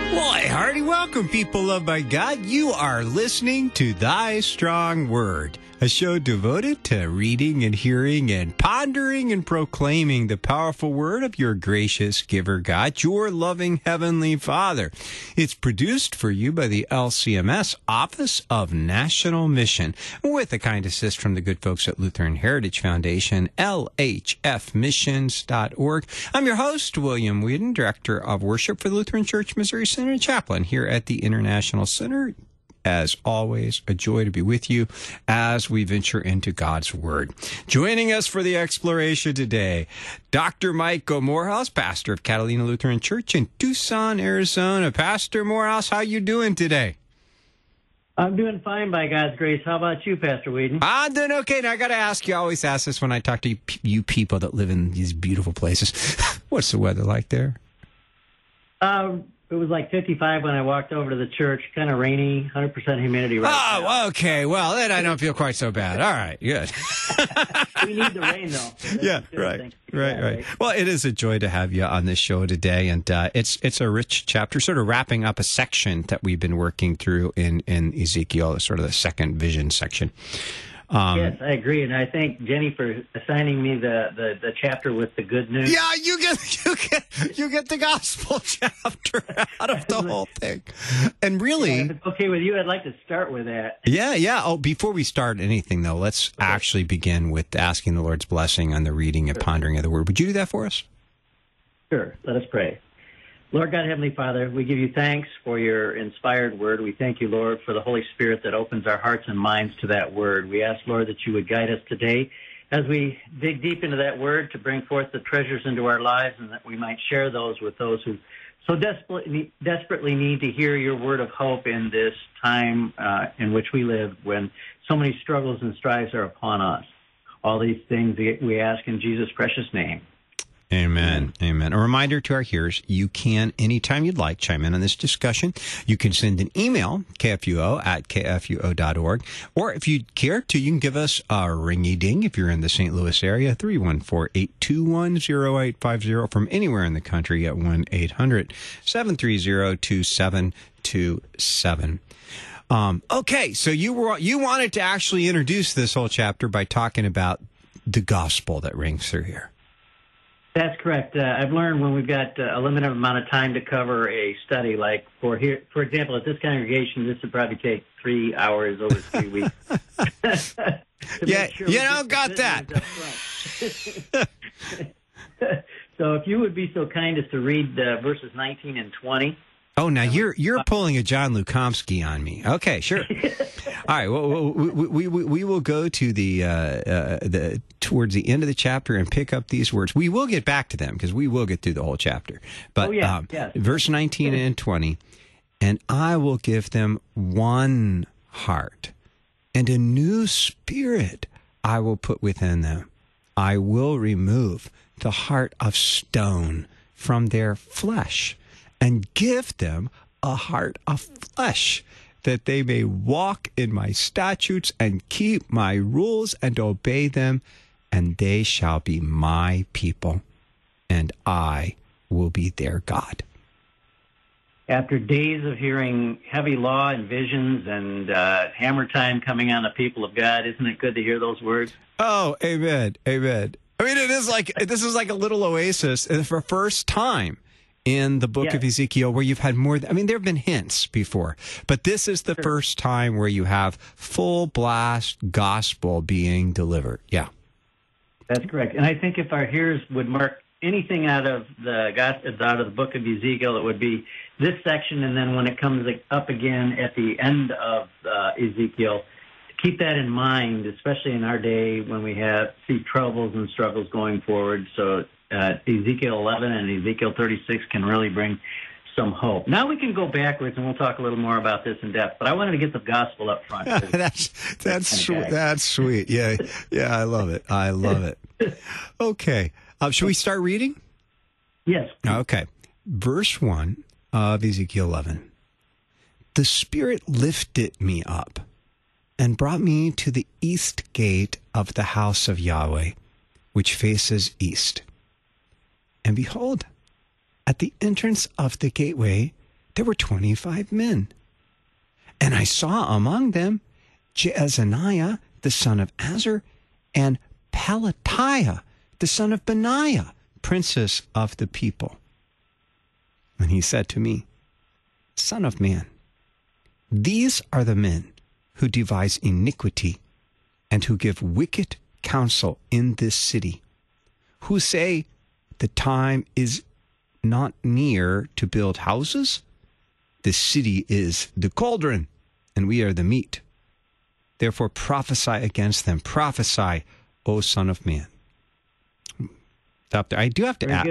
Why, hearty welcome, people loved by God. You are listening to Thy Strong Word, a show devoted to reading and hearing and pondering and proclaiming the powerful word of your gracious giver, God, your loving Heavenly Father. It's produced for you by the LCMS Office of National Mission, with a kind assist from the good folks at Lutheran Heritage Foundation, lhfmissions.org. I'm your host, William Whedon, Director of Worship for the Lutheran Church Missouri Synod Chaplain here at the International Center. As always, a joy to be with you as we venture into God's Word. Joining us for the exploration today, Dr. Mike Morehouse, pastor of Catalina Lutheran Church in Tucson, Arizona. Pastor Morehouse, how you doing today? I'm doing fine by God's grace. How about you, Pastor Whedon? I'm doing okay. Now, I got to ask you, I always ask this when I talk to you people that live in these beautiful places. What's the weather like there? It was like 55 when I walked over to the church. Kind of rainy, 100% humidity right now. Oh, okay. Well, then I don't feel quite so bad. All right, good. We need the rain, though. So yeah, right. Well, it is a joy to have you on this show today, and it's a rich chapter, sort of wrapping up a section that we've been working through in Ezekiel, sort of the second vision section. Yes, I agree, and I thank Jenny for assigning me the chapter with the good news. Yeah, you get the gospel chapter out of the whole thing, and really, if it's okay with you, I'd like to start with that. Yeah. Oh, before we start anything, though, let's actually begin with asking the Lord's blessing on the reading and pondering of the Word. Would you do that for us? Sure. Let us pray. Lord God, Heavenly Father, we give you thanks for your inspired word. We thank you, Lord, for the Holy Spirit that opens our hearts and minds to that word. We ask, Lord, that you would guide us today as we dig deep into that word to bring forth the treasures into our lives, and that we might share those with those who so desperately need to hear your word of hope in this time in which we live, when so many struggles and strives are upon us. All these things we ask in Jesus' precious name. Amen. Amen. A reminder to our hearers, you can, anytime you'd like, chime in on this discussion. You can send an email, kfuo@kfuo.org, or if you care to, you can give us a ringy-ding if you're in the St. Louis area, 314-821-0850, from anywhere in the country at 1-800-730-2727. Okay, so you wanted to actually introduce this whole chapter by talking about the gospel that rings through here. That's correct. I've learned when we've got a limited amount of time to cover a study, like for example, at this congregation, this would probably take 3 hours over 3 weeks. Yeah, sure got that. So if you would be so kind as to read verses 19 and 20. Oh, now you're pulling a John Lukomsky on me. Okay, sure. All right. Well, we will go to the towards the end of the chapter and pick up these words. We will get back to them because we will get through the whole chapter. But yes. Verse 19 and 20, and I will give them one heart, and a new spirit I will put within them. I will remove the heart of stone from their flesh, and give them a heart of flesh, that they may walk in my statutes and keep my rules and obey them, and they shall be my people, and I will be their God. After days of hearing heavy law and visions and hammer time coming on the people of God, isn't it good to hear those words? Oh, amen, amen. I mean, this is like a little oasis for the first time in the book of Ezekiel, where you've had more. I mean, there have been hints before, but this is the first time where you have full blast gospel being delivered. Yeah, that's correct. And I think if our hearers would mark anything out of the book of Ezekiel, it would be this section, and then when it comes up again at the end of Ezekiel, keep that in mind, especially in our day when we see troubles and struggles going forward. So Ezekiel 11 and Ezekiel 36 can really bring some hope. Now we can go backwards, and we'll talk a little more about this in depth. But I wanted to get the gospel up front. That's sweet. Yeah, I love it. I love it. Okay, should we start reading? Yes. Okay, verse 1 of Ezekiel 11. The Spirit lifted me up and brought me to the east gate of the house of Yahweh, which faces east. And behold, at the entrance of the gateway, there were 25 men. And I saw among them Jaazaniah, the son of Azar, and Pelatiah, the son of Benaiah, princes of the people. And he said to me, Son of man, these are the men who devise iniquity and who give wicked counsel in this city, who say the time is not near to build houses. The city is the cauldron, and we are the meat. Therefore prophesy against them. Prophesy, O Son of Man. Stop there. I do have to ask.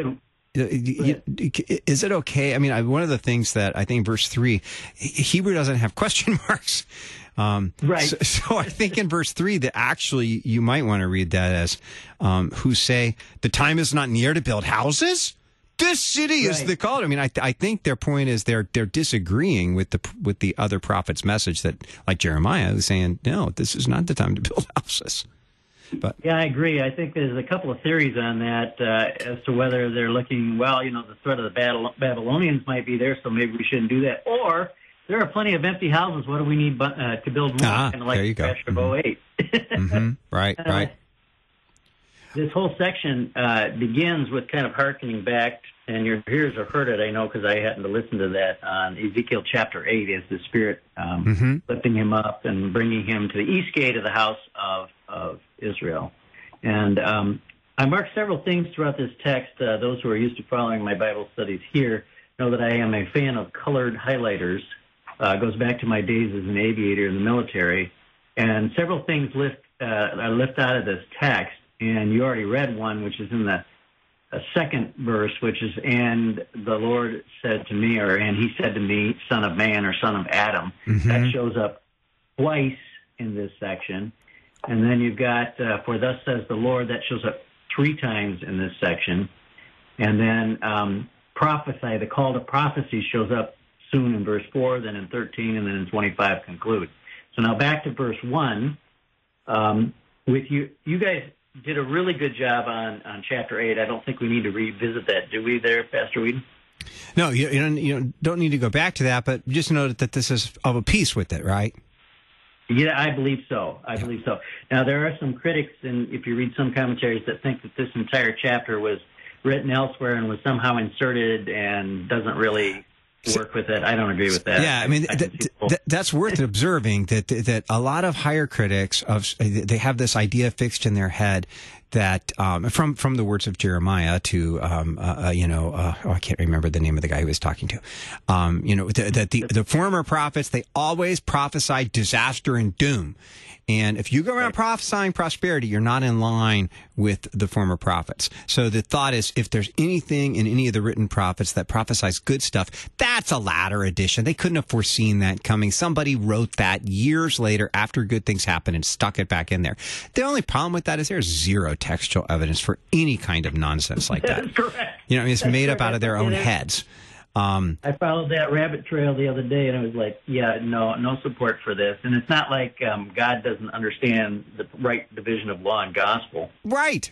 Is it okay? I mean, one of the things that I think verse 3, Hebrew doesn't have question marks. Right. So I think in verse 3 that actually you might want to read that as who say the time is not near to build houses. This city is the call. I mean, I think their point is they're disagreeing with the other prophet's message that, like Jeremiah, who's saying, no, this is not the time to build houses. But yeah, I agree. I think there's a couple of theories on that as to whether they're looking, well, the threat of the Babylonians might be there, so maybe we shouldn't do that. Or there are plenty of empty houses. What do we need to build more? Kind of like there you the go. crash of 08. Right. This whole section begins with kind of hearkening back, and your hearers have heard it, I know, because I happened to listen to that on Ezekiel chapter 8 as the Spirit lifting him up and bringing him to the east gate of the house of Israel. And I marked several things throughout this text. Those who are used to following my Bible studies here know that I am a fan of colored highlighters. It goes back to my days as an aviator in the military. And several things I lift out of this text. And you already read one, which is in the second verse, which is, and the Lord said to me, and he said to me, Son of Man or Son of Adam. That shows up twice in this section. And then you've got, for thus says the Lord, that shows up 3 times in this section. And then prophesy, the call to prophecy shows up soon in verse 4, then in 13, and then in 25 conclude. So now back to verse 1. With you guys did a really good job on chapter 8. I don't think we need to revisit that, do we there, Pastor Whedon? No, you don't need to go back to that, but just note that this is of a piece with it, right? Yeah, I believe so. I believe so. Now, there are some critics, and if you read some commentaries, that think that this entire chapter was written elsewhere and was somehow inserted and doesn't really work with it. I don't agree with that. Yeah, I mean, that's worth observing that a lot of higher critics they have this idea fixed in their head that from the words of Jeremiah to I can't remember the name of the guy he was talking to. That the former prophets, they always prophesied disaster and doom. And if you go around prophesying prosperity, you're not in line with the former prophets. So the thought is, if there's anything in any of the written prophets that prophesies good stuff, that's a latter addition. They couldn't have foreseen that coming. Somebody wrote that years later after good things happened and stuck it back in there. The only problem with that is there's zero textual evidence for any kind of nonsense like that. That's correct. It's made up out of their own heads. I followed that rabbit trail the other day, and I was like, no support for this. And it's not like God doesn't understand the right division of law and gospel. Right.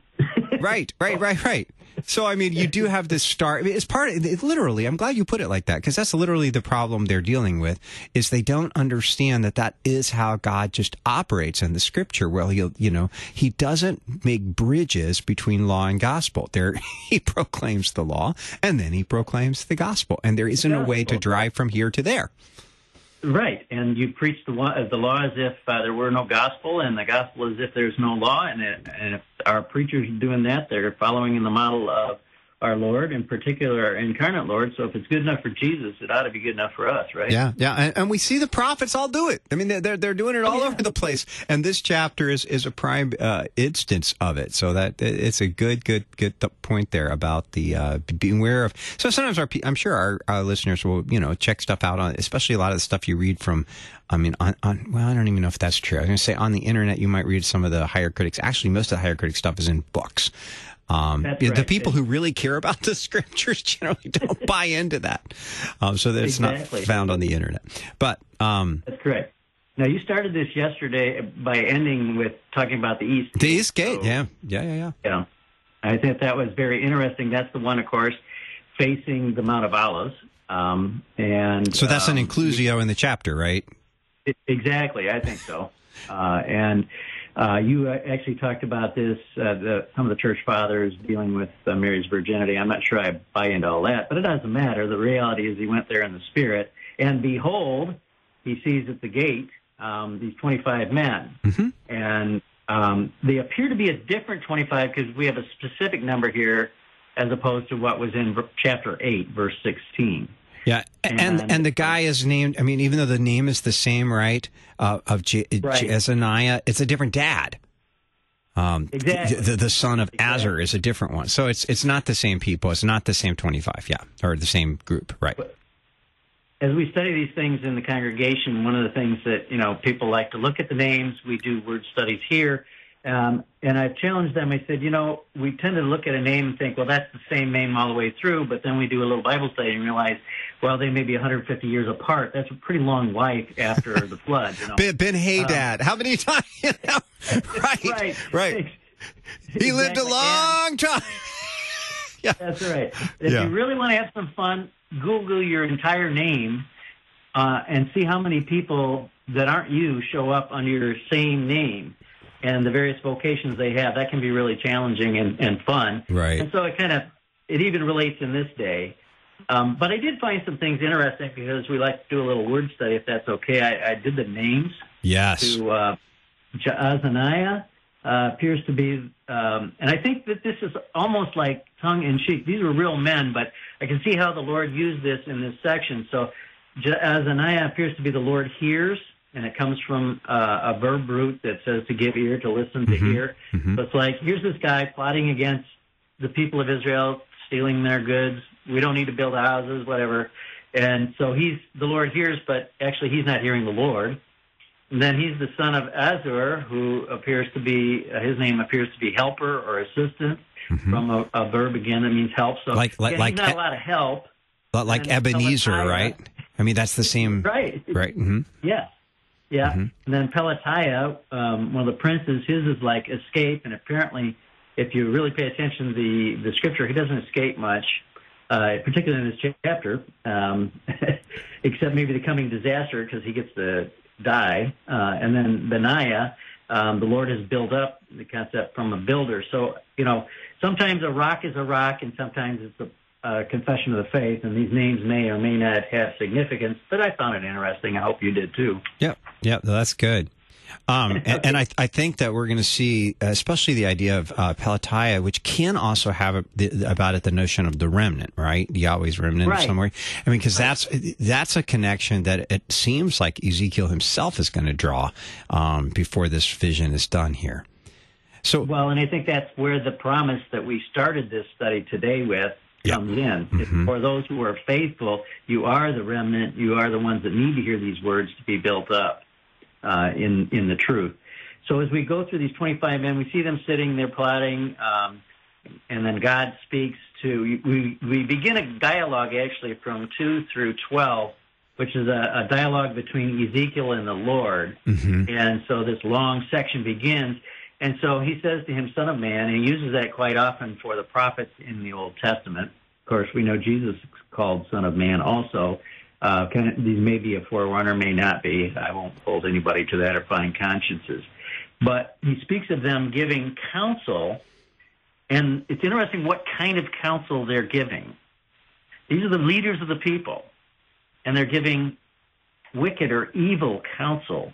Right. So, I mean, you do have this start. I mean, it's part of it, literally. I'm glad you put it like that, because that's literally the problem they're dealing with, is they don't understand that is how God just operates in the scripture. Well, he doesn't make bridges between law and gospel. He proclaims the law, and then he proclaims the gospel. And there isn't a way to drive from here to there. Right, and you preach the law as if there were no gospel, and the gospel as if there's no law. And if our preachers are doing that, they're following in the model of our Lord, in particular our incarnate Lord. So if it's good enough for Jesus, it ought to be good enough for us, right? Yeah, and we see the prophets all do it. I mean, they're doing it all over the place, and this chapter is a prime instance of it. So that it's a good point there about the being aware of. So sometimes I'm sure our listeners will check stuff out on, especially a lot of the stuff you read from. I mean, well, I don't even know if that's true. I was going to say on the internet you might read some of the higher critics. Actually, most of the higher critic stuff is in books. The people who really care about the scriptures generally don't buy into that. So that it's not found on the internet. But that's correct. Now, you started this yesterday by ending with talking about the East Gate. The East Gate, Yeah. Yeah. I think that was very interesting. That's the one, of course, facing the Mount of Olives. And so that's an inclusio in the chapter, right? Exactly, I think so. And you actually talked about this, some of the church fathers dealing with Mary's virginity. I'm not sure I buy into all that, but it doesn't matter. The reality is he went there in the Spirit, and behold, he sees at the gate these 25 men. Mm-hmm. And they appear to be a different 25 because we have a specific number here as opposed to what was in chapter 8, verse 16. Yeah, and the guy is named, I mean, even though the name is the same, right, of Jezaniah, it's a different dad. Exactly. The son of Azar is a different one. So it's not the same people. It's not the same 25, or the same group, right. But as we study these things in the congregation, one of the things that, people like to look at the names. We do word studies here. And I've challenged them. I said, we tend to look at a name and think, well, that's the same name all the way through. But then we do a little Bible study and realize, well, they may be 150 years apart. That's a pretty long life after the flood. Ben Hadad. How many times? Right. He lived a long time. Yeah. That's right. If you really want to have some fun, Google your entire name and see how many people that aren't you show up under your same name. And the various vocations they have, that can be really challenging and fun. Right. And so it even relates in this day. But I did find some things interesting because we like to do a little word study, if that's okay. I did the names. Yes. To Jaazaniah appears to be, and I think that this is almost like tongue-in-cheek. These were real men, but I can see how the Lord used this in this section. So Jaazaniah appears to be the Lord hears. And it comes from a verb root that says to give ear, to listen, to hear. Mm-hmm. So it's like, here's this guy plotting against the people of Israel, stealing their goods. We don't need to build houses, whatever. And so the Lord hears, but actually he's not hearing the Lord. And then he's the son of Azur, who appears to be, his name appears to be helper or assistant, from a verb again that means help. So he's not a lot of help. Like Ebenezer, right? I mean, that's the same. Right. Mm-hmm. Yeah. Yeah, mm-hmm. And then Pelatiah, one of the princes, his is like escape, and apparently, if you really pay attention to the scripture, he doesn't escape much, particularly in this chapter, except maybe the coming disaster because he gets to die. And then Benaiah, the Lord has built up the concept from a builder. So, sometimes a rock is a rock, and sometimes it's a confession of the faith, and these names may or may not have significance, but I found it interesting. I hope you did too. Yeah, that's good. And I think that we're going to see, especially the idea of Pelatiah, which can also have about it the notion of the remnant, right? Yahweh's remnant somewhere. I mean, because that's a connection that it seems like Ezekiel himself is going to draw before this vision is done here. So, well, and I think that's where the promise that we started this study today with comes in. Mm-hmm. For those who are faithful, you are the remnant. You are the ones that need to hear these words to be built up in the truth. So as we go through these 25 men, we see them sitting there plotting, and then God speaks to. We begin a dialogue actually from 2 through 12, which is a dialogue between Ezekiel and the Lord. Mm-hmm. And so this long section begins. And so he says to him, Son of Man, and he uses that quite often for the prophets in the Old Testament. Of course, we know Jesus is called Son of Man also. These may be a forerunner, may not be. I won't hold anybody to that or fine consciences. But he speaks of them giving counsel, and it's interesting what kind of counsel they're giving. These are the leaders of the people, and they're giving wicked or evil counsel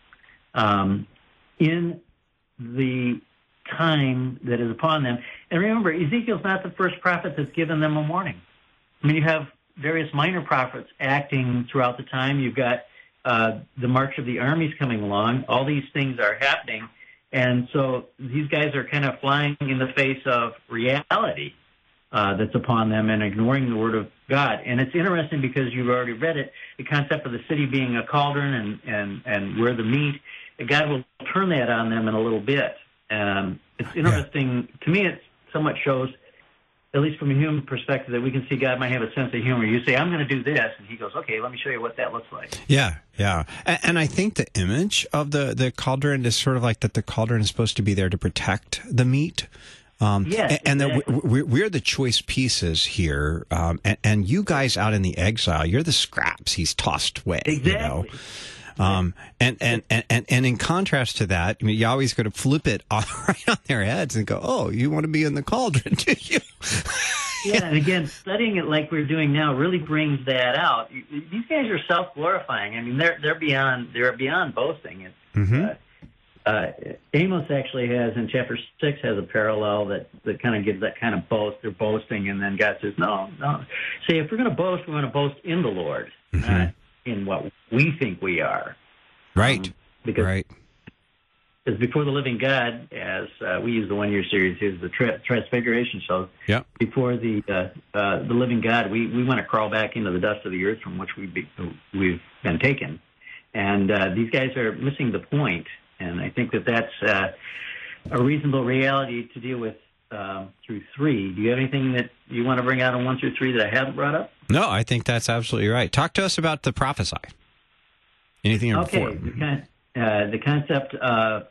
in the time that is upon them. And remember, Ezekiel's not the first prophet that's given them a warning. I mean, you have various minor prophets acting throughout the time. You've got the march of the armies coming along. All these things are happening. And so these guys are kind of flying in the face of reality that's upon them and ignoring the word of God. And it's interesting because you've already read it, the concept of the city being a cauldron and where the meat, God will turn that on them in a little bit. It's interesting. To me, it somewhat shows, at least from a human perspective, that we can see God might have a sense of humor. You say, I'm going to do this, and he goes, okay, let me show you what that looks like. Yeah. And I think the image of the cauldron is sort of like that the cauldron is supposed to be there to protect the meat. Yes, and exactly. we're the choice pieces here, and you guys out in the exile, you're the scraps he's tossed away. Exactly. And in contrast to that, I mean, Yahweh's going to flip it right on their heads and go, "Oh, you want to be in the cauldron, do you?" Yeah, and again, studying it like we're doing now really brings that out. These guys are self-glorifying. I mean, they're beyond boasting. Amos actually has in chapter 6 has a parallel that kind of gives that kind of boast. They're boasting, and then God says, "No. See, if we're going to boast, we're going to boast in the Lord, not in what we think we are." Right. Because before the living God, as we use the one-year series, is the Transfiguration shows. Yeah. Before the living God, we want to crawl back into the dust of the earth from which we've been taken, and these guys are missing the point. And I think that's a reasonable reality to deal with through 3. Do you have anything that you want to bring out on 1 through 3 that I haven't brought up? No, I think that's absolutely right. Talk to us about the prophesy. Anything in 4? The concept of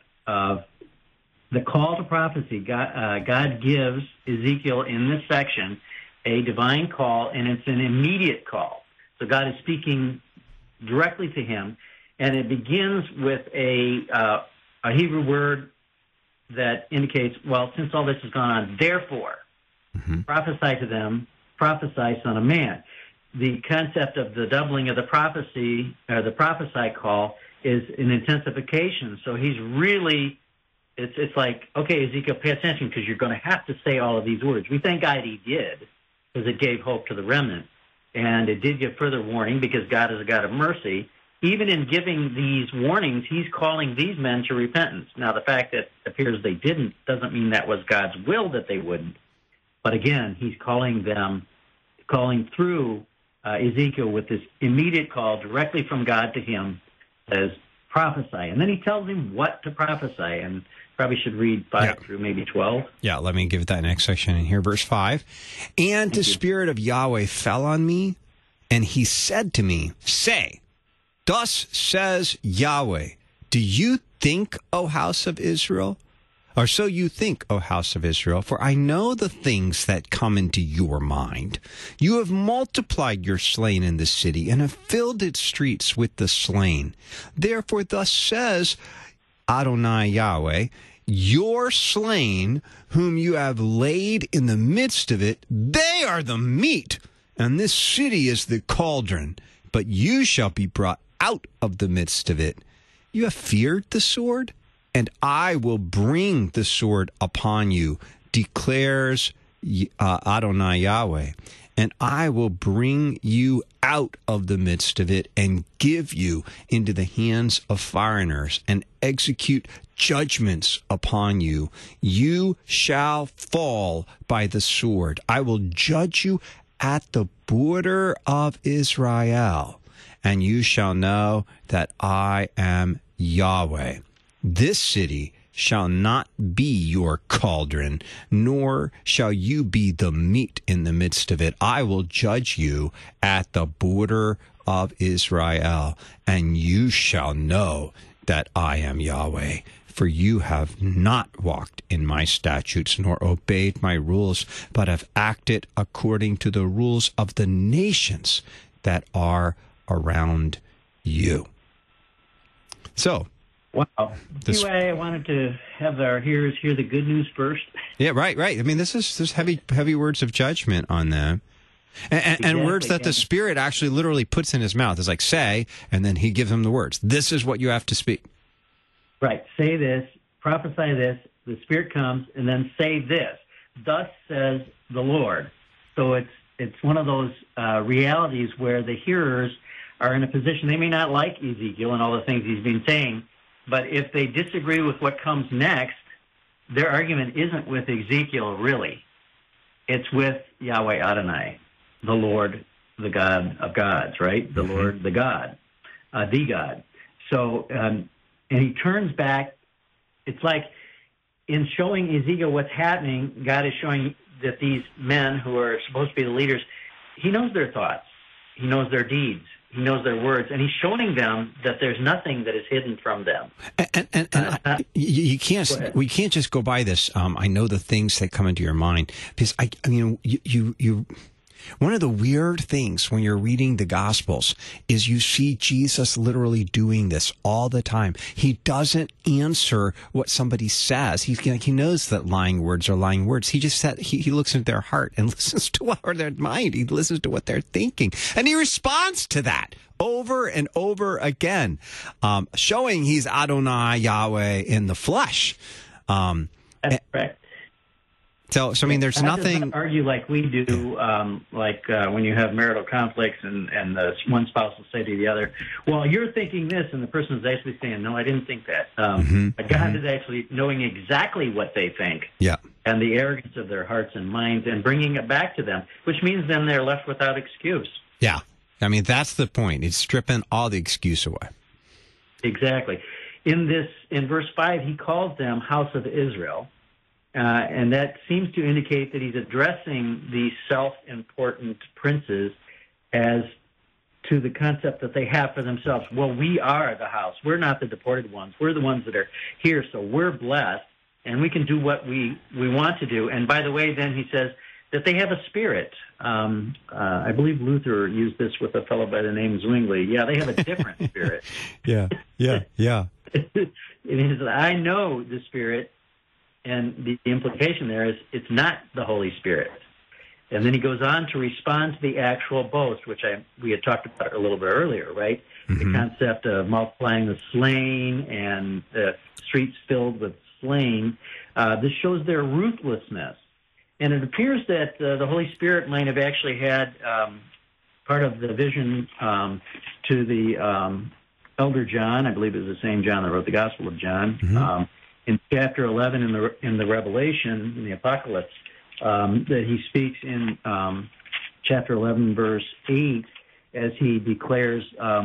the call to prophecy. God gives Ezekiel in this section a divine call, and it's an immediate call. So God is speaking directly to him. And it begins with a Hebrew word that indicates, well, since all this has gone on, therefore, prophesy to them, prophesy, son of man. The concept of the doubling of the prophecy, or the prophesy call, is an intensification. So he's really, it's like, okay, Ezekiel, pay attention because you're going to have to say all of these words. We thank God he did because it gave hope to the remnant. And it did give further warning because God is a God of mercy. Even in giving these warnings, he's calling these men to repentance. Now, the fact that it appears they didn't doesn't mean that was God's will that they wouldn't. But again, he's calling through Ezekiel with this immediate call directly from God to him as prophesy. And then he tells him what to prophesy. And probably should read 5 through maybe 12. Yeah, let me give that next section in here. Verse 5. And the Spirit of Yahweh fell on me, and he said to me, say, thus says Yahweh, do you think, O house of Israel? Or so you think, O house of Israel, for I know the things that come into your mind. You have multiplied your slain in the city, and have filled its streets with the slain. Therefore thus says Adonai Yahweh, your slain, whom you have laid in the midst of it, they are the meat, and this city is the cauldron. But you shall be brought out of the midst of it. You have feared the sword, and I will bring the sword upon you, declares Adonai Yahweh. And I will bring you out of the midst of it and give you into the hands of foreigners and execute judgments upon you. You shall fall by the sword. I will judge you at the border of Israel, and you shall know that I am Yahweh. This city shall not be your cauldron, nor shall you be the meat in the midst of it. I will judge you at the border of Israel, and you shall know that I am Yahweh. For you have not walked in my statutes, nor obeyed my rules, but have acted according to the rules of the nations that are around you. So, wow. See why I wanted to have our hearers hear the good news first? Yeah, right. I mean, there's heavy words of judgment on them. And words that the Spirit actually literally puts in his mouth. It's like, say, and then he gives them the words. This is what you have to speak. Right. Say this, prophesy this, the Spirit comes, and then say this. Thus says the Lord. So it's one of those realities where the hearers are in a position, they may not like Ezekiel and all the things he's been saying, but if they disagree with what comes next, their argument isn't with Ezekiel, really. It's with Yahweh Adonai, the Lord, the God of gods, right? The Lord, the God, the God. So, and he turns back. It's like in showing Ezekiel what's happening, God is showing that these men who are supposed to be the leaders, he knows their thoughts. He knows their deeds. He knows their words, and he's showing them that there's nothing that is hidden from them. You can't. We can't just go by this. I know the things that come into your mind because I mean, you. One of the weird things when you're reading the Gospels is you see Jesus literally doing this all the time. He doesn't answer what somebody says. He knows that lying words are lying words. He just said he looks into their heart and listens to what their mind. He listens to what they're thinking, and he responds to that over and over again, showing he's Adonai Yahweh in the flesh. That's correct. So I mean, there's nothing. Does not argue like we do, when you have marital conflicts and the one spouse will say to the other, "Well, you're thinking this," and the person is actually saying, "No, I didn't think that." But God is actually knowing exactly what they think, and the arrogance of their hearts and minds, and bringing it back to them, which means then they're left without excuse. Yeah, I mean that's the point. It's stripping all the excuse away. Exactly. In verse 5, he calls them House of Israel. And that seems to indicate that he's addressing these self-important princes as to the concept that they have for themselves. Well, we are the house. We're not the deported ones. We're the ones that are here, so we're blessed, and we can do what we want to do. And by the way, then he says that they have a spirit. I believe Luther used this with a fellow by the name of Zwingli. Yeah, they have a different spirit. Yeah. It is, I know the spirit. And the implication there is it's not the Holy Spirit. And then he goes on to respond to the actual boast, which we had talked about a little bit earlier, right? The concept of multiplying the slain and the streets filled with slain. This shows their ruthlessness. And it appears that the Holy Spirit might have actually had part of the vision to the Elder John. I believe it was the same John that wrote the Gospel of John. In chapter 11 in the Revelation, in the Apocalypse, that he speaks in chapter 11, verse 8, as he declares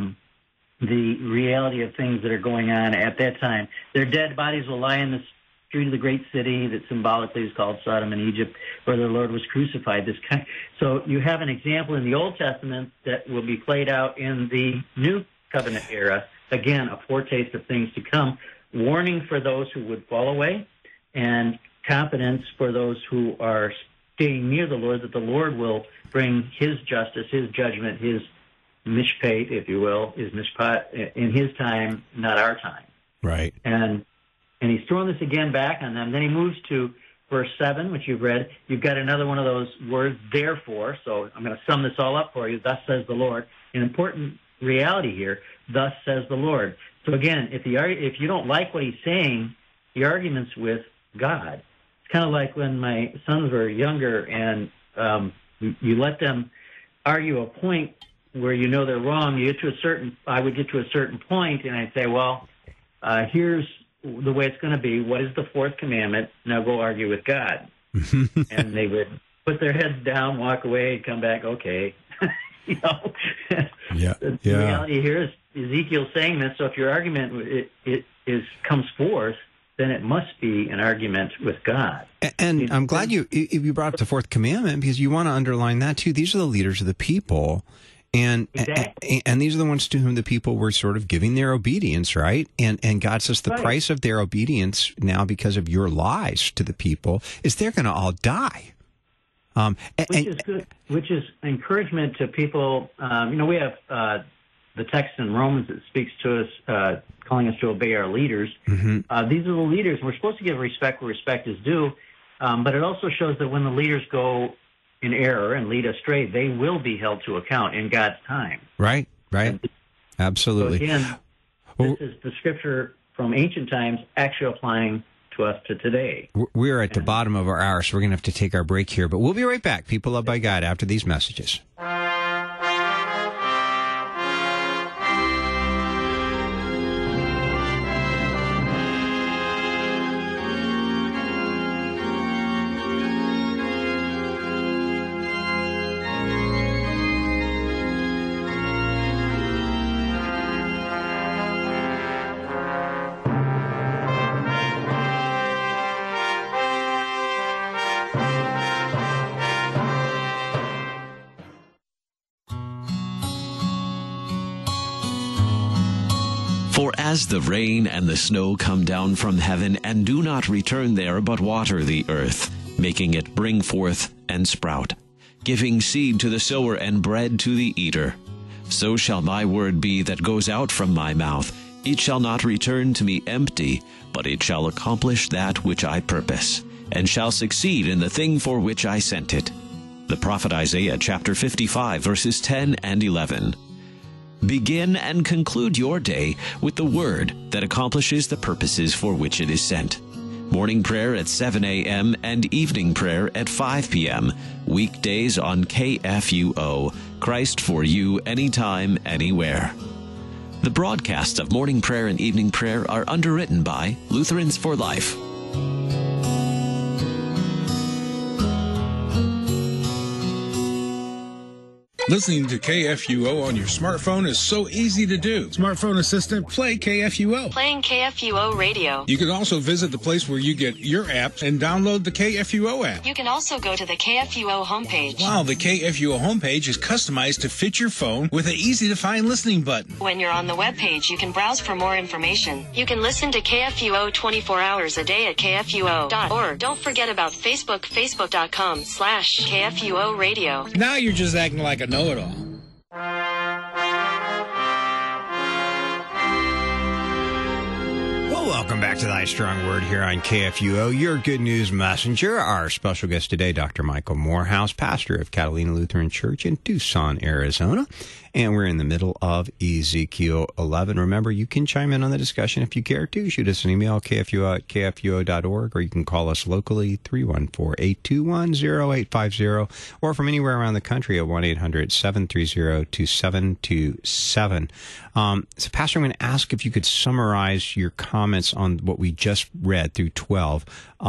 the reality of things that are going on at that time. Their dead bodies will lie in the street of the great city that symbolically is called Sodom and Egypt, where the Lord was crucified. So you have an example in the Old Testament that will be played out in the New Covenant era. Again, a foretaste of things to come. Warning for those who would fall away, and confidence for those who are staying near the Lord, that the Lord will bring his justice, his judgment, his mishpat, if you will, his mishpat, in his time, not our time. Right. And he's throwing this again back on them. Then he moves to verse 7, which you've read. You've got another one of those words, therefore. So I'm going to sum this all up for you. Thus says the Lord. An important reality here, thus says the Lord. So again, if you don't like what he's saying, the argument's with God. It's kind of like when my sons were younger, and you let them argue a point where you know they're wrong. I would get to a certain point, and I'd say, well, here's the way it's going to be. What is the fourth commandment? Now go argue with God. And they would put their heads down, walk away, and come back. Okay. The reality here is Ezekiel saying this. So if your argument comes forth, then it must be an argument with God. And I'm glad you brought up the fourth commandment, because you want to underline that too. These are the leaders of the people. And these are the ones to whom the people were sort of giving their obedience, right? And God says the price of their obedience now, because of your lies to the people, is they're going to all die. Which is good. Which is encouragement to people. We have the text in Romans that speaks to us, calling us to obey our leaders. These are the leaders. We're supposed to give respect where respect is due, but it also shows that when the leaders go in error and lead astray, they will be held to account in God's time. Right. Absolutely. So again, this is the scripture from ancient times actually applying to us to today. We're at the bottom of our hour, so we're going to have to take our break here, but we'll be right back. People loved by God after these messages. For as the rain and the snow come down from heaven, and do not return there, but water the earth, making it bring forth and sprout, giving seed to the sower and bread to the eater, so shall my word be that goes out from my mouth. It shall not return to me empty, but it shall accomplish that which I purpose, and shall succeed in the thing for which I sent it. The prophet Isaiah chapter 55, verses 10 and 11. Begin and conclude your day with the word that accomplishes the purposes for which it is sent. Morning prayer at 7 a.m. and evening prayer at 5 p.m. Weekdays on KFUO. Christ for you, anytime, anywhere. The broadcasts of morning prayer and evening prayer are underwritten by Lutherans for Life. Listening to KFUO on your smartphone is so easy to do. Smartphone assistant, play KFUO. Playing KFUO radio. You can also visit the place where you get your apps and download the KFUO app. You can also go to the KFUO homepage. Wow, the KFUO homepage is customized to fit your phone with an easy-to-find listening button. When you're on the webpage, you can browse for more information. You can listen to KFUO 24 hours a day at KFUO.org. Don't forget about Facebook, facebook.com/KFUO radio. Now you're just acting like a know-it-all. Well, welcome back to Thy Strong Word here on KFUO, your good news messenger. Our special guest today, Dr. Michael Morehouse, pastor of Catalina Lutheran Church in Tucson, Arizona. And we're in the middle of Ezekiel 11. Remember, you can chime in on the discussion if you care to. Shoot us an email, kfuo@kfuo.org, or you can call us locally, 314-821-0850, or from anywhere around the country at 1-800-730-2727. So, Pastor, I'm going to ask if you could summarize your comments on what we just read through 12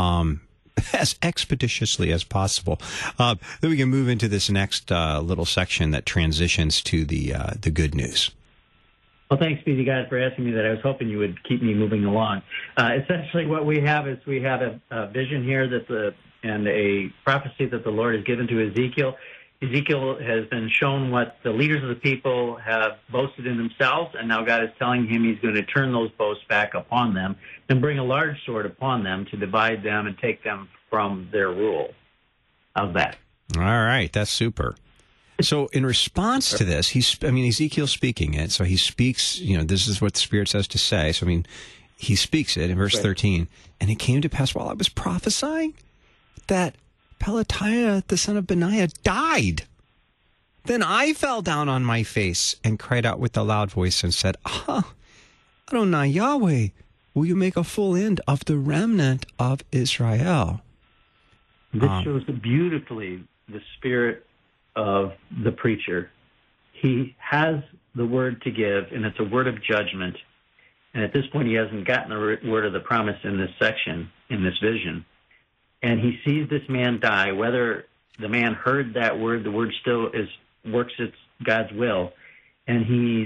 as expeditiously as possible. Then we can move into this next little section that transitions to the good news. Well, thanks be to God for asking me that. I was hoping you would keep me moving along. Essentially, what we have is we have a vision here and a prophecy that the Lord has given to Ezekiel. Ezekiel has been shown what the leaders of the people have boasted in themselves, and now God is telling him he's going to turn those boasts back upon them and bring a large sword upon them to divide them and take them from their rule. How's that? All right, that's super. So in response to this, Ezekiel's speaking it, so he speaks, this is what the Spirit says to say. So, he speaks it in verse 13, and it came to pass while I was prophesying that Pelatiah, the son of Benaiah, died. Then I fell down on my face and cried out with a loud voice and said, Adonai Yahweh, will you make a full end of the remnant of Israel? This shows beautifully the spirit of the preacher. He has the word to give, and it's a word of judgment. And at this point, he hasn't gotten the word of the promise in this section, in this vision. And he sees this man die. Whether the man heard that word, the word still works its God's will. And he's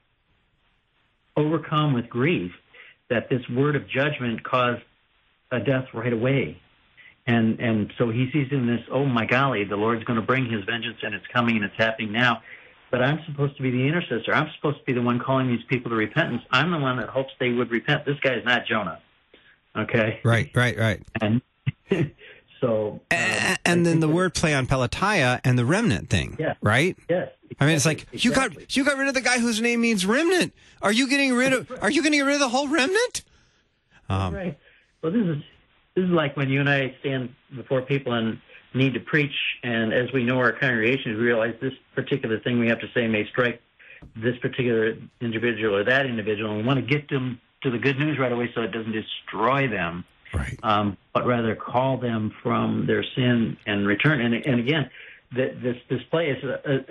overcome with grief that this word of judgment caused a death right away. And so he sees in this, oh my golly, the Lord's going to bring his vengeance, and it's coming and it's happening now. But I'm supposed to be the intercessor. I'm supposed to be the one calling these people to repentance. I'm the one that hopes they would repent. This guy is not Jonah. Okay? Right. And so... and then the wordplay on Pelatiah and the remnant thing, right? Yes. Exactly, It's like, you got rid of the guy whose name means remnant. Are you going to get rid of the whole remnant? Right. Well, this is like when you and I stand before people and need to preach, and as we know our congregations, we realize this particular thing we have to say may strike this particular individual or that individual, and we want to get them to the good news right away so it doesn't destroy them. Right. But rather call them from their sin and return. And again, this play is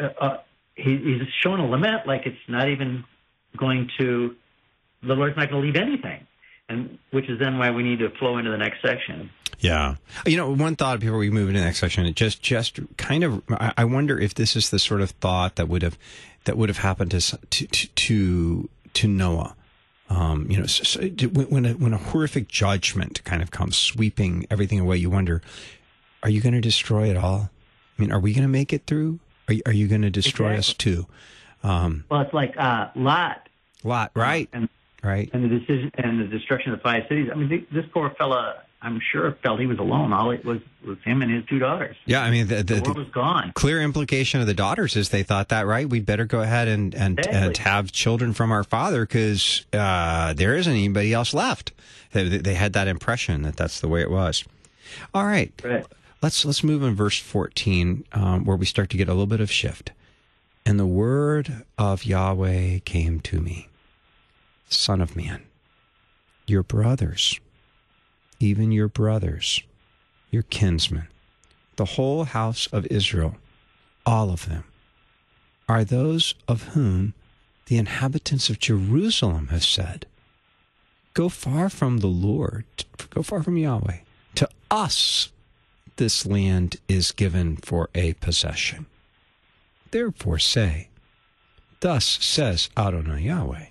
he's showing a lament like it's not even going to, the Lord's not going to leave anything, and which is then why we need to flow into the next section. Yeah. One thought before we move into the next section, it just kind of, I wonder if this is the sort of thought that would have happened to Noah. When a horrific judgment kind of comes sweeping everything away, you wonder, are you going to destroy it all? Are we going to make it through? Are you going to destroy us too? Well, it's like Lot. Lot, right? right? And the decision and the destruction of the 5 cities. I mean, this poor fella, I'm sure, felt he was alone. All it was him and his 2 daughters. Yeah, I mean, the world was gone. Clear implication of the daughters is they thought that, right? We'd better go ahead and have children from our father because there isn't anybody else left. They had that impression that that's the way it was. All right. Let's move in verse 14 where we start to get a little bit of shift. And the word of Yahweh came to me, Son of man, your brothers, even your brothers, your kinsmen, the whole house of Israel, all of them, are those of whom the inhabitants of Jerusalem have said, go far from the Lord, go far from Yahweh. To us this land is given for a possession. Therefore say, thus says Adonai Yahweh,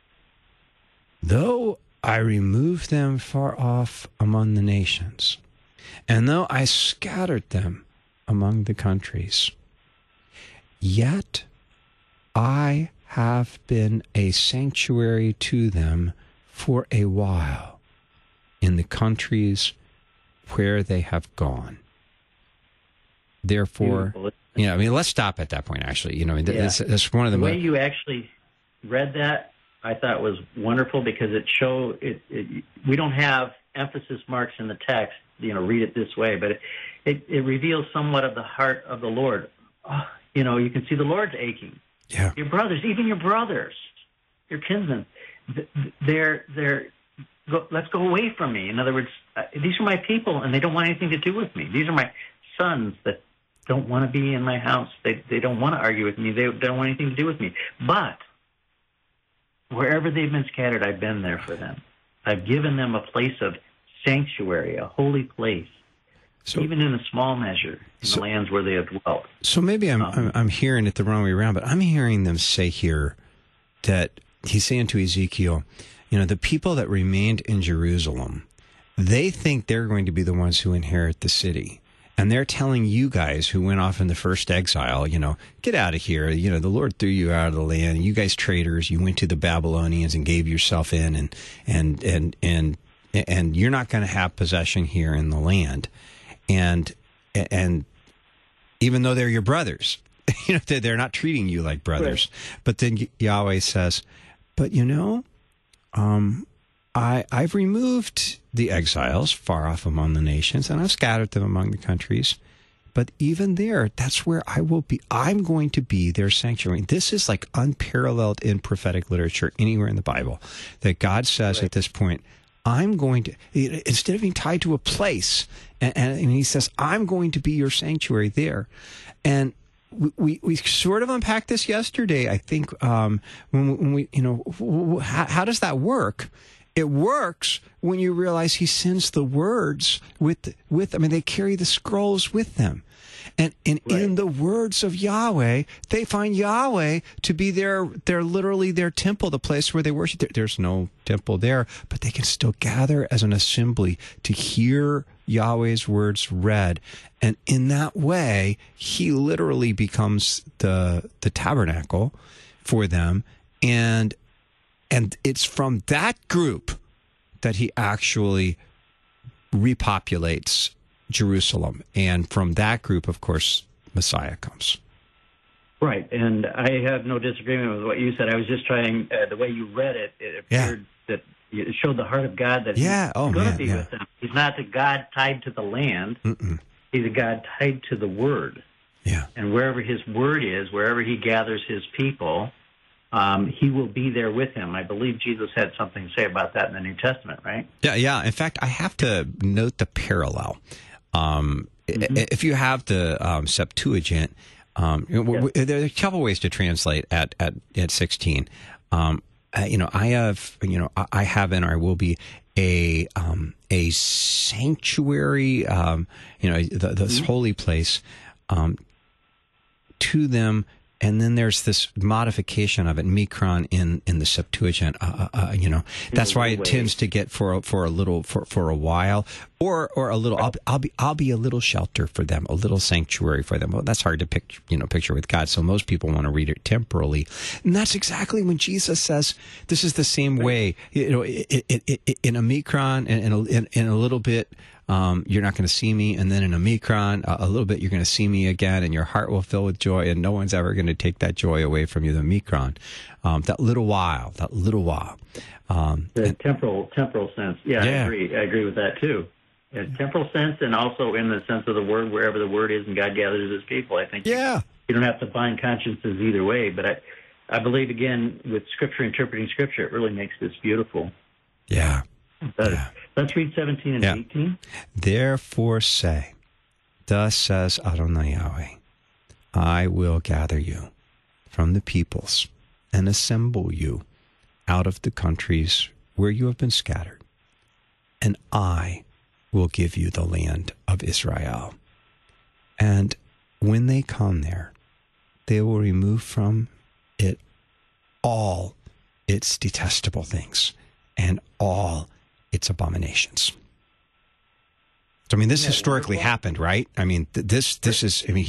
though I remove them far off among the nations, and though I scattered them among the countries, yet I have been a sanctuary to them for a while in the countries where they have gone. Therefore, I mean, let's stop at that point, actually. That's one of the way you actually read that, I thought was wonderful because it showed we don't have emphasis marks in the text, read it this way, but it reveals somewhat of the heart of the Lord. You can see the Lord's aching. Yeah. Your brothers, even your brothers, your kinsmen, let's go away from me. In other words, these are my people, and they don't want anything to do with me. These are my sons that don't want to be in my house. They don't want to argue with me. They don't want anything to do with me. But wherever they've been scattered, I've been there for them. I've given them a place of sanctuary, a holy place, even in a small measure, in the lands where they have dwelt. So maybe I'm hearing it the wrong way around, but I'm hearing them say here that he's saying to Ezekiel, the people that remained in Jerusalem, they think they're going to be the ones who inherit the city. And they're telling you guys who went off in the first exile, get out of here. The Lord threw you out of the land. You guys traitors, you went to the Babylonians and gave yourself in, and you're not going to have possession here in the land. And even though they're your brothers, they're not treating you like brothers. Right. But then Yahweh says, but I've removed the exiles far off among the nations, and I've scattered them among the countries. But even there, that's where I will be. I'm going to be their sanctuary. This is like unparalleled in prophetic literature anywhere in the Bible, that God says at this point, I'm going to, instead of being tied to a place, and he says, I'm going to be your sanctuary there. And we sort of unpacked this yesterday, I think, when we, how does that work? It works when you realize he sends the words with they carry the scrolls with them. And in the words of Yahweh, they find Yahweh to be their literally their temple, the place where they worship. There's no temple there, but they can still gather as an assembly to hear Yahweh's words read. And in that way, he literally becomes the tabernacle for them. And it's from that group that he actually repopulates Jerusalem. And from that group, of course, Messiah comes. Right. And I have no disagreement with what you said. I was just trying, the way you read it, it appeared that it showed the heart of God that he's going to be with them. He's not a God tied to the land. Mm-mm. He's a God tied to the Word. Yeah. And wherever his Word is, wherever he gathers his people, he will be there with him. I believe Jesus had something to say about that in the New Testament, right? Yeah. In fact, I have to note the parallel. If you have the Septuagint, there are a couple ways to translate at 16. I have and I will be a sanctuary, this holy place, to them And then there's this modification of it, mikron in the Septuagint. That's why it tends to get for a while, or a little. I'll be a little shelter for them, a little sanctuary for them. Well, that's hard to picture with God. So most people want to read it temporally, and that's exactly when Jesus says this is the same way. In a mikron and in a little bit. You're not going to see me, and then in a mikron, a little bit, you're going to see me again, and your heart will fill with joy, and no one's ever going to take that joy away from you. The mikron, that little while. The temporal sense. Yeah, I agree with that too. Yeah, temporal sense, and also in the sense of the word, wherever the word is, and God gathers His people. I think. Yeah. You don't have to find consciences either way, but I believe again with Scripture, interpreting Scripture, it really makes this beautiful. Yeah. Let's read 17 and 18. Therefore say, thus says Adonai Yahweh, I will gather you from the peoples and assemble you out of the countries where you have been scattered, and I will give you the land of Israel. And when they come there, they will remove from it all its detestable things and all its abominations. So, I mean, this historically happened, right? I mean, this is, I mean,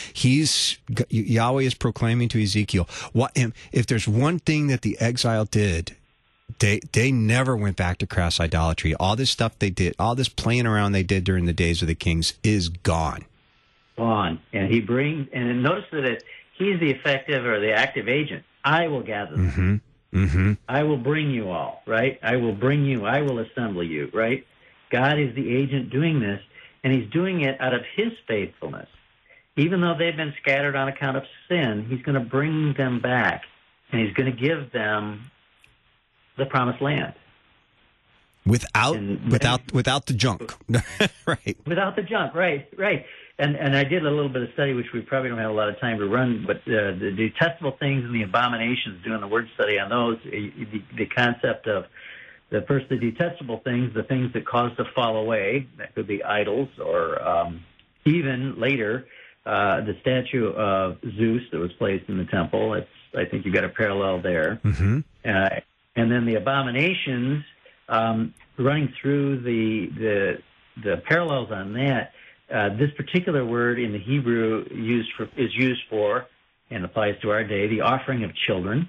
Yahweh is proclaiming to Ezekiel, if there's one thing that the exile did, they never went back to crass idolatry. All this stuff they did, all this playing around they did during the days of the kings is gone. And and notice that he's the effective or the active agent. I will gather them. Mm-hmm. Mm-hmm. I will bring you all, right? I will bring you. I will assemble you, right? God is the agent doing this, and He's doing it out of His faithfulness. Even though they've been scattered on account of sin, He's going to bring them back, and He's going to give them the promised land. Without the junk, right? Without the junk, right. And I did a little bit of study, which we probably don't have a lot of time to run, but the detestable things and the abominations, doing the word study on those, the concept of the detestable things, the things that cause to fall away, that could be idols, or even later, the statue of Zeus that was placed in the temple. I think you've got a parallel there. Mm-hmm. And then the abominations, running through the parallels on that. This particular word in the Hebrew is used for, and applies to our day, the offering of children,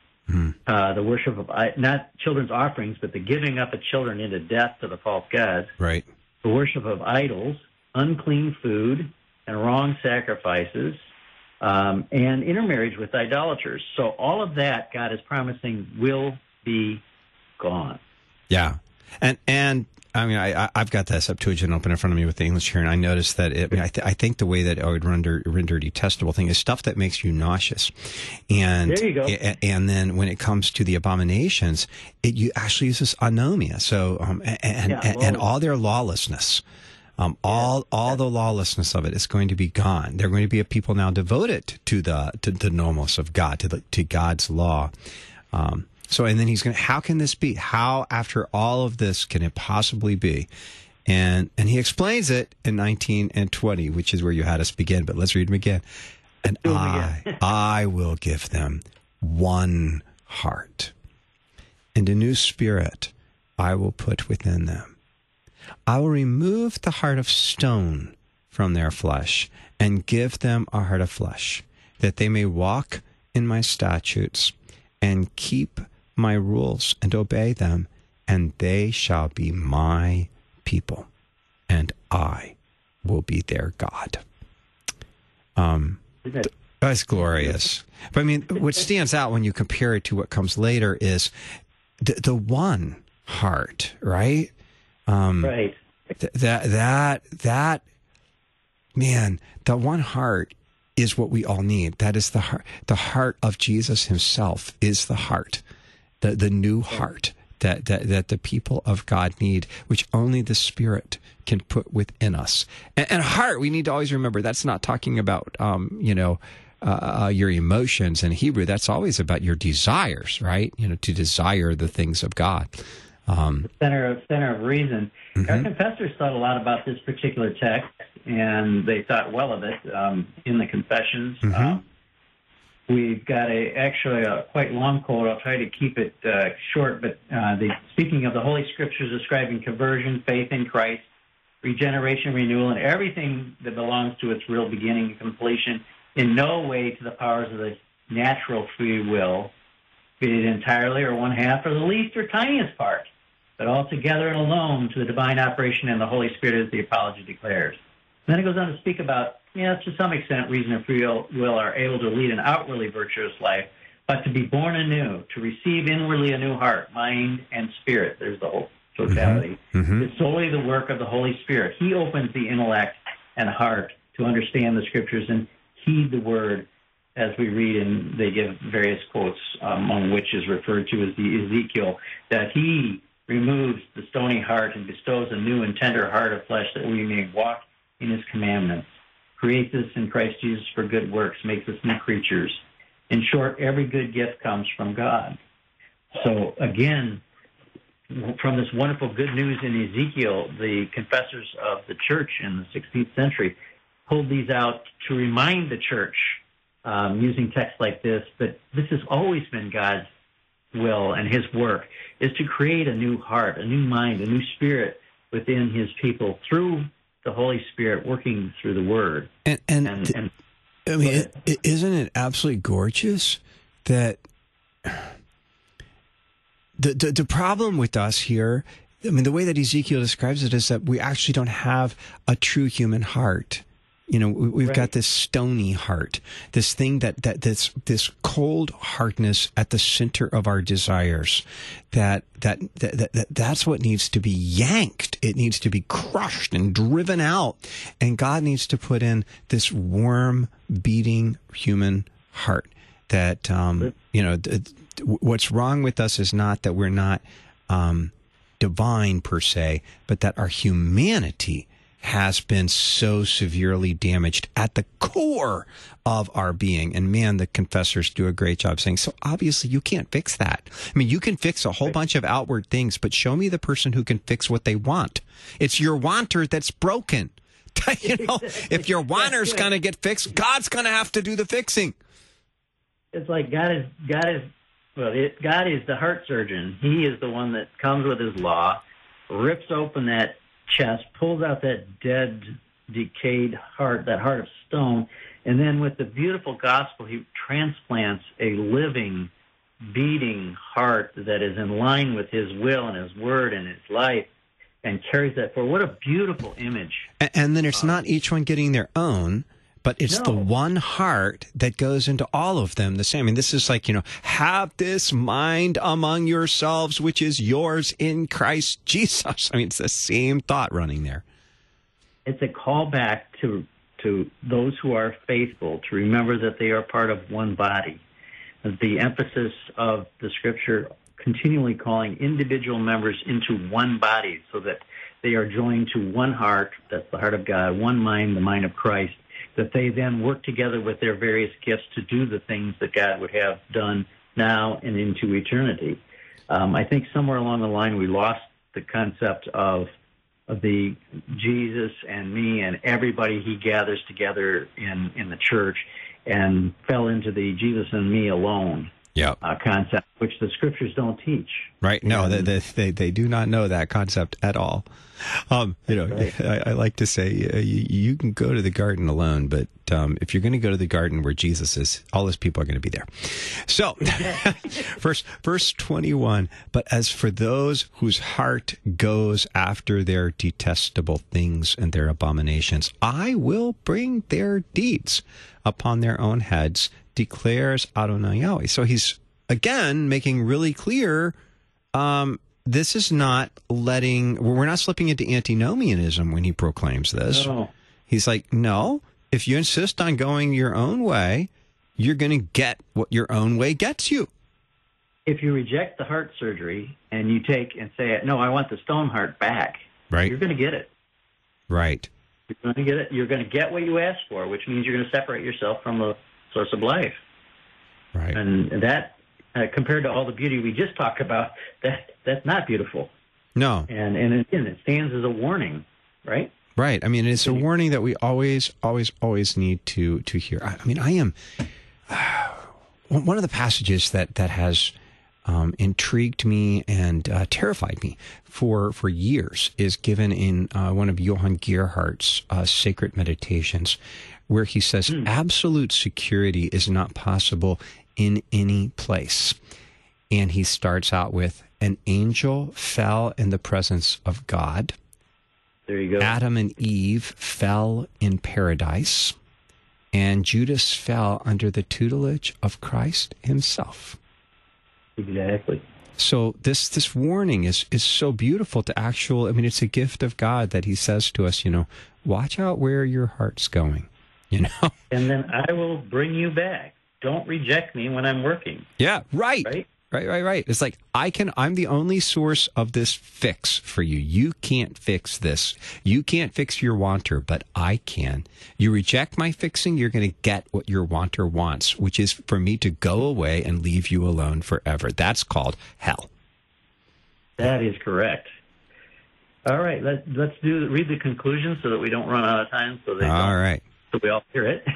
the worship of, not children's offerings, but the giving up of children into death to the false gods, right? The worship of idols, unclean food, and wrong sacrifices, and intermarriage with idolaters. So all of that, God is promising, will be gone. Yeah, and I mean, I've got that Septuagint open in front of me with the English here, and I noticed that I think the way that I would render detestable thing is stuff that makes you nauseous. And there you go. And then when it comes to the abominations, you actually uses anomia. So and all their lawlessness. All the lawlessness of it is going to be gone. They're going to be a people now devoted to the nomos of God, to God's law. And then he's going to, how can this be? How, after all of this, can it possibly be? And he explains it in 19 and 20, which is where you had us begin. But let's read them again. And I will give them one heart, and a new spirit I will put within them. I will remove the heart of stone from their flesh and give them a heart of flesh, that they may walk in my statutes and keep my rules and obey them, and they shall be my people, and I will be their God. That's glorious. But I mean, what stands out when you compare it to what comes later is the one heart, right? Right. That man, the one heart is what we all need. That is the heart. The heart of Jesus Himself is the heart. The new heart that the people of God need, which only the Spirit can put within us. And heart, we need to always remember, that's not talking about, your emotions in Hebrew. That's always about your desires, right? To desire the things of God. Center of reason. Mm-hmm. Our confessors thought a lot about this particular text, and they thought well of it in the Confessions. Mm-hmm. We've got actually a quite long quote. I'll try to keep it short, but speaking of the Holy Scriptures describing conversion, faith in Christ, regeneration, renewal, and everything that belongs to its real beginning and completion, in no way to the powers of the natural free will, be it entirely or one half or the least or tiniest part, but altogether and alone to the divine operation and the Holy Spirit, as the Apology declares. And then it goes on to speak about, to some extent, reason and free will are able to lead an outwardly virtuous life, but to be born anew, to receive inwardly a new heart, mind, and spirit. There's the whole totality. Mm-hmm. It's solely the work of the Holy Spirit. He opens the intellect and heart to understand the Scriptures and heed the Word, as we read, and they give various quotes, among which is referred to as the Ezekiel, that He removes the stony heart and bestows a new and tender heart of flesh that we may walk in His commandments. Creates us in Christ Jesus for good works, makes us new creatures. In short, every good gift comes from God. So again, from this wonderful good news in Ezekiel, the confessors of the church in the 16th century pulled these out to remind the church, using texts like this, that this has always been God's will and His work, is to create a new heart, a new mind, a new spirit within His people through the Holy Spirit working through the Word. And I mean, isn't it absolutely gorgeous that the problem with us here, I mean, the way that Ezekiel describes it is that we actually don't have a true human heart. We've got this stony heart, this thing this cold hardness at the center of our desires. That's what needs to be yanked. It needs to be crushed and driven out. And God needs to put in this warm, beating human heart. That what's wrong with us is not that we're not divine per se, but that our humanity has been so severely damaged at the core of our being. And man, the confessors do a great job saying, so obviously you can't fix that. I mean, you can fix a whole bunch of outward things, but show me the person who can fix what they want. It's your wanter that's broken. If your wanter's going to get fixed, God's going to have to do the fixing. It's like God is the heart surgeon. He is the one that comes with His law, rips open that chest, pulls out that dead, decayed heart, that heart of stone, and then with the beautiful gospel, He transplants a living, beating heart that is in line with His will and His word and His life, and carries that forward. What a beautiful image. And then it's not each one getting their own, but it's the one heart that goes into all of them the same. I mean, this is like, have this mind among yourselves, which is yours in Christ Jesus. I mean, it's the same thought running there. It's a call back to those who are faithful to remember that they are part of one body. The emphasis of the Scripture continually calling individual members into one body so that they are joined to one heart, that's the heart of God, one mind, the mind of Christ, that they then work together with their various gifts to do the things that God would have done now and into eternity. I think somewhere along the line we lost the concept of the Jesus and me and everybody He gathers together in the church, and fell into the Jesus and me alone concept, which the Scriptures don't teach. Right? No, they do not know that concept at all. Right. I like to say you can go to the garden alone, but if you're going to go to the garden where Jesus is, all His people are going to be there. So, verse 21, but as for those whose heart goes after their detestable things and their abominations, I will bring their deeds upon their own heads, declares Adonai Yahweh. So He's, again, making really clear this is not we're not slipping into antinomianism when He proclaims this. No. He's like, no, if you insist on going your own way, you're going to get what your own way gets you. If you reject the heart surgery and you take and say, no, I want the stone heart back, right, you're going to get it. Right. You're going to get it. You're going to get what you asked for, which means you're going to separate yourself from the source of life. Right. And that, compared to all the beauty we just talked about, that's not beautiful. No. And again, it stands as a warning, right? Right. I mean, it's a warning that we always need to hear. I mean, one of the passages that has intrigued me and terrified me for years is given in one of Johann Gerhardt's sacred meditations, where he says, absolute security is not possible in any place. And he starts out with, an angel fell in the presence of God. There you go. Adam and Eve fell in paradise, and Judas fell under the tutelage of Christ himself. Exactly. So this warning is so beautiful to it's a gift of God that he says to us, watch out where your heart's going, And then I will bring you back. Don't reject me when I'm working. Yeah, right. Right. It's like, I'm the only source of this fix for you. You can't fix this. You can't fix your wanter, but I can. You reject my fixing, you're going to get what your wanter wants, which is for me to go away and leave you alone forever. That's called hell. That is correct. All right, let's read the conclusion so that we don't run out of time. So we all hear it.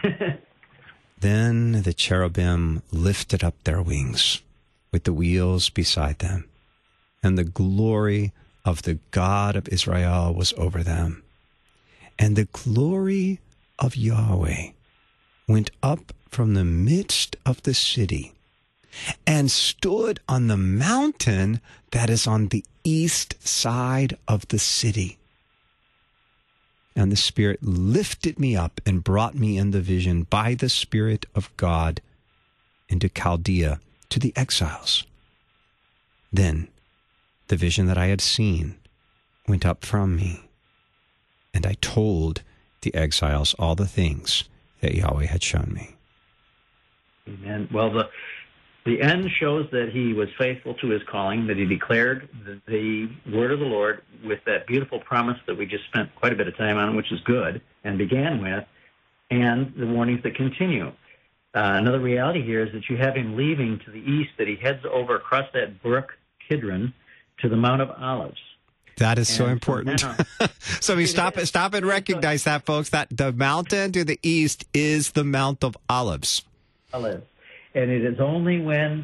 Then the cherubim lifted up their wings with the wheels beside them, and the glory of the God of Israel was over them. And the glory of Yahweh went up from the midst of the city and stood on the mountain that is on the east side of the city. And the Spirit lifted me up and brought me in the vision by the Spirit of God into Chaldea, to the exiles. Then the vision that I had seen went up from me, and I told the exiles all the things that Yahweh had shown me. Amen. Well, the end shows that he was faithful to his calling, that he declared the word of the Lord with that beautiful promise that we just spent quite a bit of time on, which is good, and began with, and the warnings that continue. Another reality here is that you have him leaving to the east, that he heads over across that brook Kidron to the Mount of Olives. That is so important. So we stop and recognize that, folks, that the mountain to the east is the Mount of Olives. Olives. And it is only when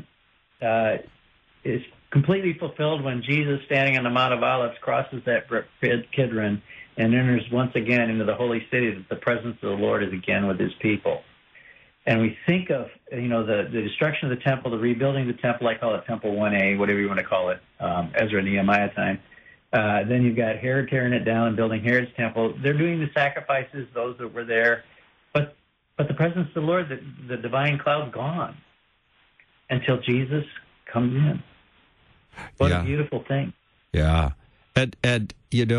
it's completely fulfilled when Jesus, standing on the Mount of Olives, crosses that brook Kidron and enters once again into the holy city, that the presence of the Lord is again with his people. And we think of, the destruction of the temple, the rebuilding of the temple, I call it Temple 1A, whatever you want to call it, Ezra and Nehemiah time. Then you've got Herod tearing it down and building Herod's temple. They're doing the sacrifices, those that were there. But the presence of the Lord, the divine cloud's gone until Jesus comes in. What a beautiful thing. Yeah. And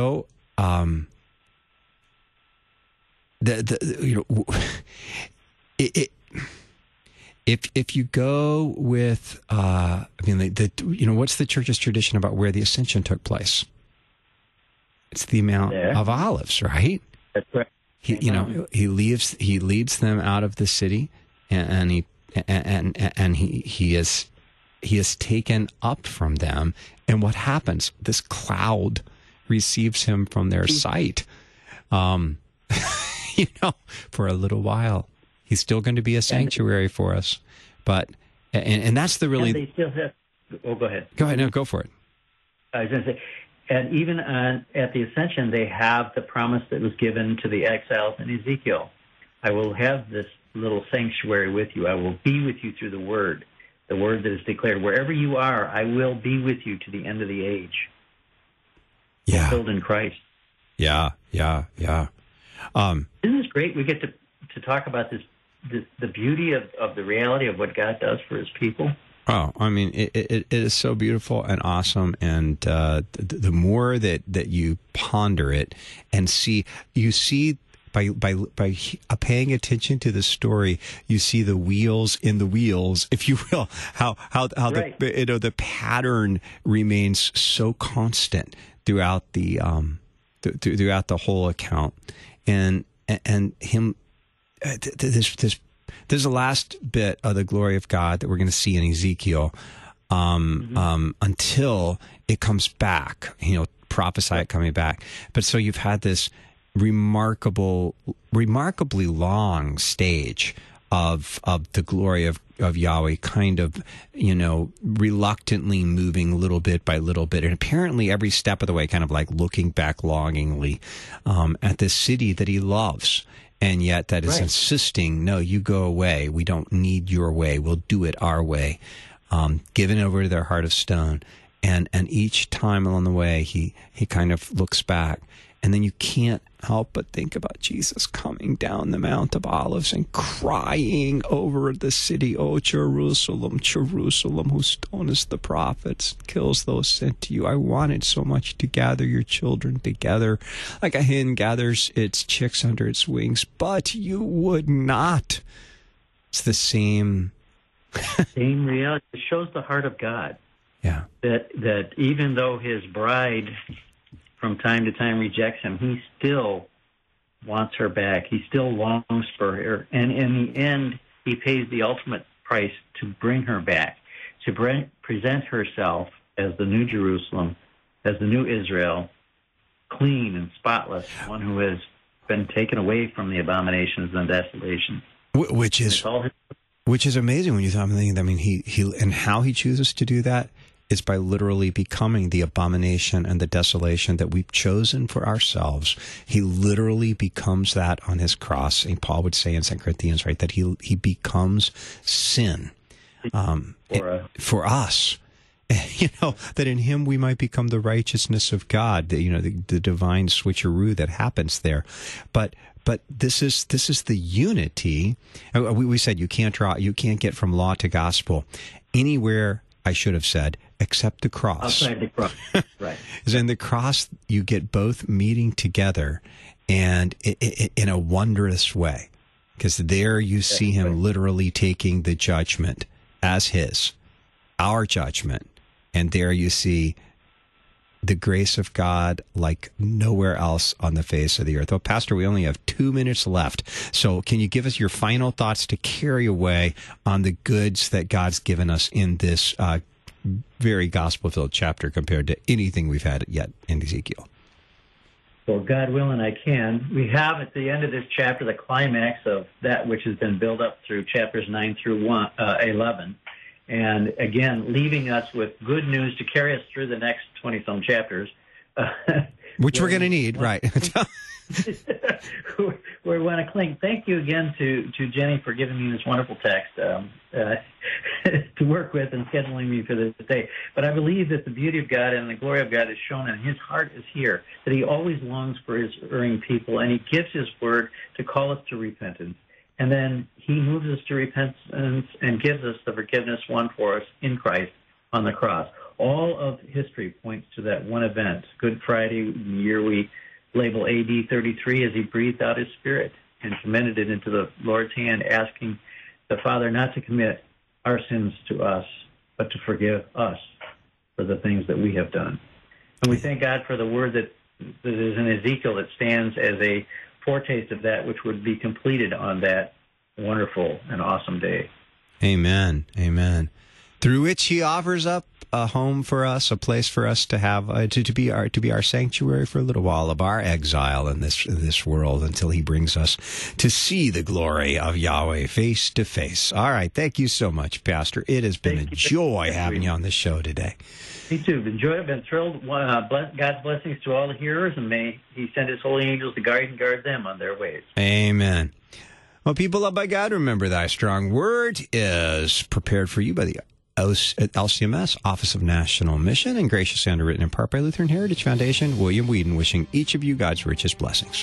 If you go with, what's the church's tradition about where the ascension took place? It's the Mount of Olives, right? That's right. He leads them out of the city, and he is taken up from them. And what happens? This cloud receives him from their sight, for a little while. He's still going to be a sanctuary for us, but and that's the really. And they still have. Oh, go ahead. Go ahead. No, go for it. I was going to say, and even at the ascension, they have the promise that was given to the exiles in Ezekiel. I will have this little sanctuary with you. I will be with you through the word that is declared. Wherever you are, I will be with you to the end of the age. Yeah. Fulfilled in Christ. Yeah. Isn't this great? We get to talk about the beauty of the reality of what God does for his people. Oh, I mean, it is so beautiful and awesome, and the more that you ponder it and you see by paying attention to the story, you see the wheels in the wheels, if you will, how right. the pattern remains so constant throughout the throughout the whole account, and him. There's the last bit of the glory of God that we're going to see in Ezekiel until it comes back. Prophesy it coming back. But so you've had this remarkably long stage of the glory of Yahweh kind of, reluctantly moving little bit by little bit. And apparently every step of the way kind of like looking back longingly at this city that he loves. And yet that is insisting, no, you go away. We don't need your way. We'll do it our way. Given over to their heart of stone. And each time along the way, he kind of looks back. And then you can't help but think about Jesus coming down the Mount of Olives and crying over the city, "Oh, Jerusalem, Jerusalem, who stonest the prophets, kills those sent to you. I wanted so much to gather your children together like a hen gathers its chicks under its wings, but you would not." It's the same reality. It shows the heart of God. Yeah. That even though his bride from time to time rejects him, he still wants her back. He still longs for her. And in the end, he pays the ultimate price to bring her back, to present herself as the new Jerusalem, as the new Israel, clean and spotless, one who has been taken away from the abominations and desolations. Which is amazing when you thought, I mean, he and how he chooses to do that is by literally becoming the abomination and the desolation that we've chosen for ourselves. He literally becomes that on his cross. St. Paul would say in 2 Corinthians, right, that he becomes sin for us. That in him we might become the righteousness of God, the divine switcheroo that happens there. But this is the unity. We said you can't get from law to gospel anywhere, I should have said, except the cross. Outside the cross, right. Because in the cross, you get both meeting together and in a wondrous way. Because there you see him literally taking the judgment as our judgment. And there you see the grace of God like nowhere else on the face of the earth. Well, Pastor, we only have 2 minutes left. So can you give us your final thoughts to carry away on the goods that God's given us in this very gospel-filled chapter compared to anything we've had yet in Ezekiel? Well, God willing, I can. We have at the end of this chapter the climax of that which has been built up through chapters 9 through 11. And again, leaving us with good news to carry us through the next 20-some chapters. Which we're going to need, right. We want to cling. Thank you again to Jenny for giving me this wonderful text to work with and scheduling me for this day. But I believe that the beauty of God and the glory of God is shown, and his heart is here, that he always longs for his erring people, and he gives his word to call us to repentance. And then he moves us to repentance and gives us the forgiveness won for us in Christ on the cross. All of history points to that one event, Good Friday, the year we label AD 33, as he breathed out his spirit and commended it into the Lord's hand, asking the Father not to commit our sins to us, but to forgive us for the things that we have done. And we thank God for the word that is in Ezekiel that stands as a foretaste of that which would be completed on that wonderful and awesome day. Amen. Amen. Through which he offers up a home for us, a place for us to have to be our sanctuary for a little while of our exile in this world until he brings us to see the glory of Yahweh face to face. All right, thank you so much, Pastor. It has been a joy having you on the show today. Me too. I've been thrilled. God's blessings to all the hearers, and may he send his holy angels to guide and guard them on their ways. Amen. Well, people loved by God, remember thy strong word is prepared for you by the LCMS, Office of National Mission, and graciously underwritten in part by Lutheran Heritage Foundation. William Whedon wishing each of you God's richest blessings.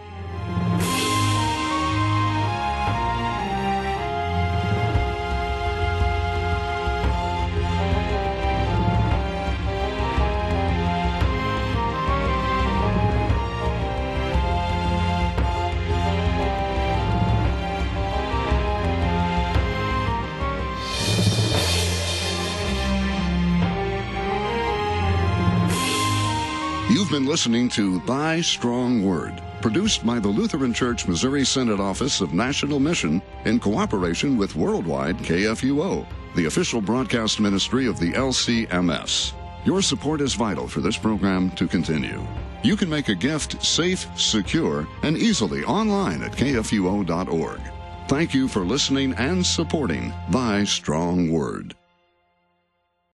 You've been listening to Thy Strong Word, produced by the Lutheran Church Missouri Synod Office of National Mission in cooperation with Worldwide KFUO, the official broadcast ministry of the LCMS. Your support is vital for this program to continue. You can make a gift safe, secure, and easily online at kfuo.org. Thank you for listening and supporting Thy Strong Word.